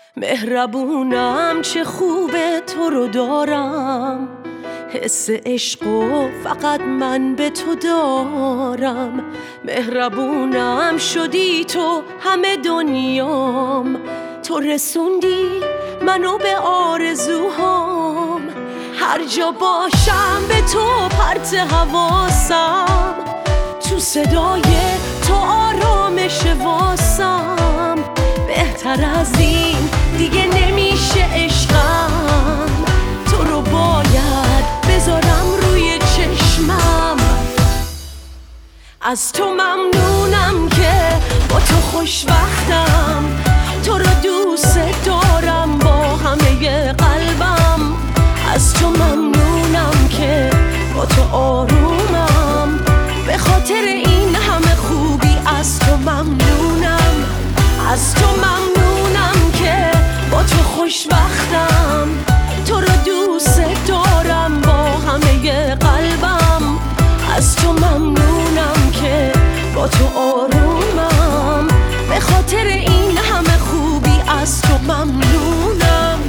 مهربونم چه خوبه تو رو دارم، حس عشق و فقط من به تو دارم. مهربونم شدی تو همه دنیام، تو رسوندی منو به آرزوهام. هر جا باشم به تو پرت حواسم، تو صدای تو آرامش واسم. بهتر از این دیگه نمیشه عشقم، تو رو باید بذارم روی چشمم. از تو ممنونم که با تو خوشبختم، تو رو دوست دارم با همه قلبم. از تو ممنونم که با تو آرومم، به خاطر این همه خوبی از تو ممنونم. از تو ممنونم که با تو خوشبختم، تو رو دوست دارم با همه قلبم. از تو ممنونم که با تو آرومم، به خاطر این همه خوبی از تو ممنونم.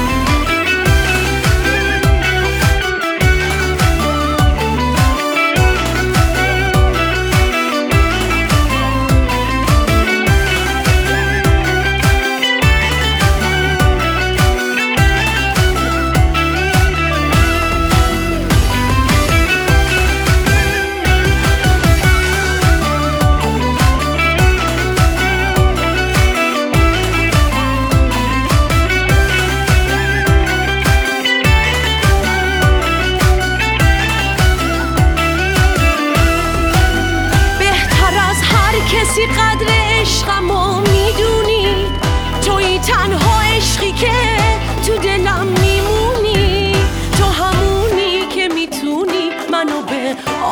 کسی قدر عشقمو میدونی، توی تنها عشقی که تو دلم میمونی. تو همونی که میتونی منو به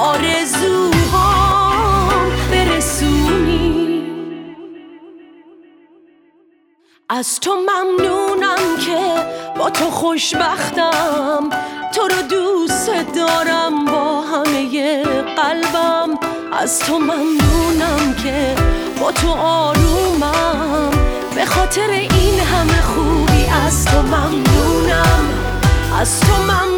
آرزوهام برسونی. از تو ممنونم که با تو خوشبختم، تو رو دوست دارم با همه قلبم. از تو ممنونم که با تو آرومم، به خاطر این همه خوبی از تو ممنونم. از تو ممنونم